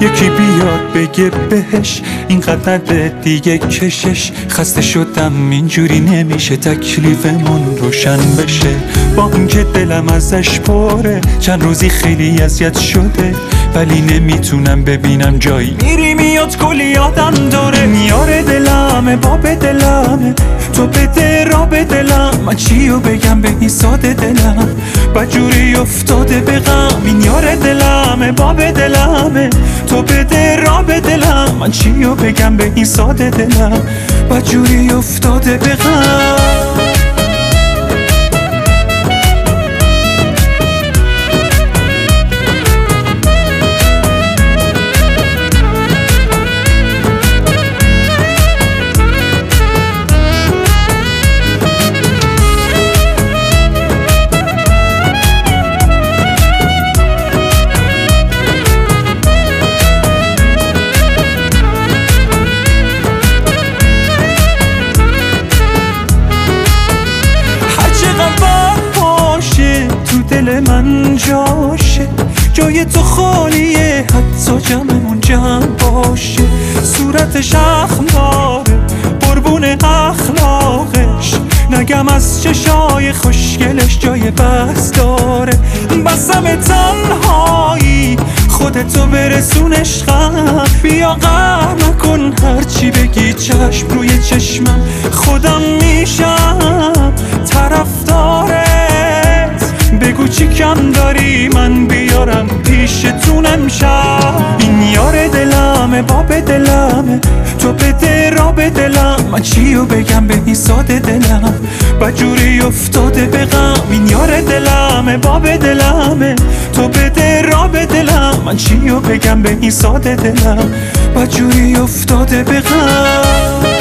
یکی بیاد بگه بهش اینقدر دیگه کشش. خسته شدم اینجوری نمیشه تکلیفمون روشن بشه. با اون که دلم ازش پره چند روزی خیلی اذیت شده، ولی نمیتونم ببینم جایی میری میاد کلی یادم داره. میاره دلمه باب دلمه، تو بده را به دلم، من چیو بگم به این ساده دلم بجوری افتاده به غم. این یار دلمه باب دلمه، تو بده را به دلم، من چیو بگم به این ساده دلم بجوری افتاده به غم. دل من جاشه جای تو خالیه، حتی جمعمون جمع باشه. صورتش اخماره قربون اخلاقش، نگم از چشای خوشگلش جای بس داره. بسم تنهایی خودتو برسون عشقم، بیا قهر نکن هرچی بگی چشم روی چشمم. خودم میشم طرفدارت، بگو چی کم داری من بیارم پیشتون امشب. این یار دلمه باب دلمه، تو بده را به دلم، من چیو بگم به این ساده دلم بجوری افتاده به غم. این یار دلمه باب دلمه، تو بده را به دلم، من چیو بگم به این ساده دلم بجوری افتاده به غم.